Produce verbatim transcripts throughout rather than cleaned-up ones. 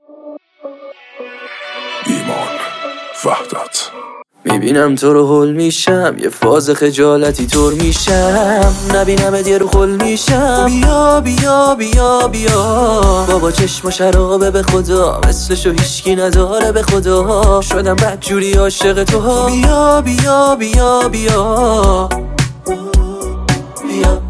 ایمان وحدت. میبینم تو رو هول میشم، یه فاز خجالتی طور میشم، نبینم دیگه رو خل میشم. بیا بیا بیا بیا بابا چشم و شرابه به خدا، مثلشو هیچکی نداره به خدا، شدم بدجوری عاشق تو ها. بیا بیا بیا بیا بیا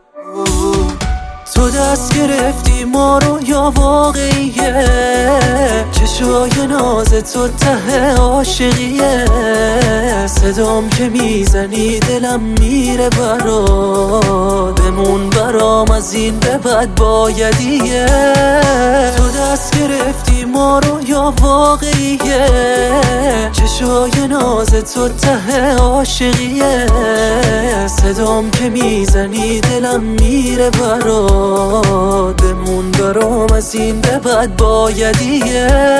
تو دست گرفتی ما رو یا واقعیه؟ چشای ناز تو ته عاشقیه، صدام که میزنی دلم میره برات، بمون برام از این به بعد بایدیه. تو دست گرفتی ما رو یا واقعیه؟ چشای ناز تو ته عاشقیه، صدام که میزنی دلم میره برات، بمون برام از این به بعد بایدیه.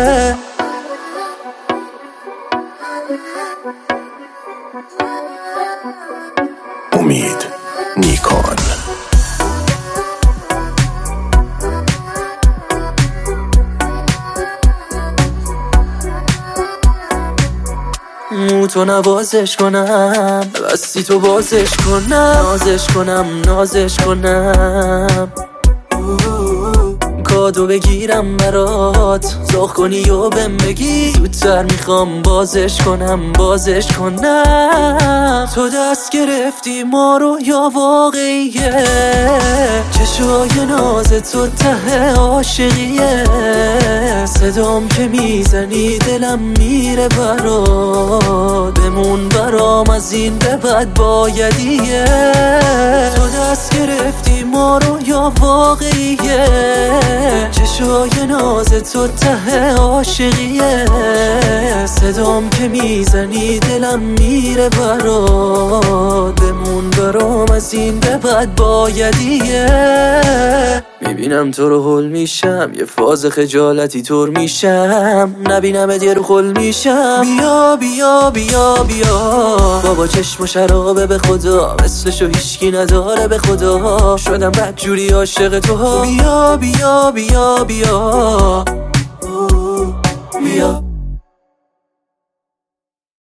امید نیکان. مو تو نوازش کنم، بستی تو بازش کنم، نازش کنم نازش کنم، کادو بگیرم برات، زاخ کنی و بهم بگی، زودتر میخوام بازش کنم بازش کنم. تو دست گرفتی ما رو یا واقعیه؟ چشای ناز تو ته عاشقیه، صدام که میزنی دلم میره برات، بمون برام از این به بعد بایدیه. تو دست گرفتی ما رو یا واقعیه؟ چشای ناز تو ته عاشقیه، صدام که میزنی دلم میره برات، بمون برام از این به بعد بایدیه. میبینم تو رو هول میشم، یه فاز خجالتی طور میشم، نبینم دیگه رو خل میشم. بیا بیا بیا بیا بابا چشم و شرابه به خدا، مثلشو هیچکی نداره به خدا، شدم بدجوری عاشق تو ها. بیا بیا بیا بیا بیا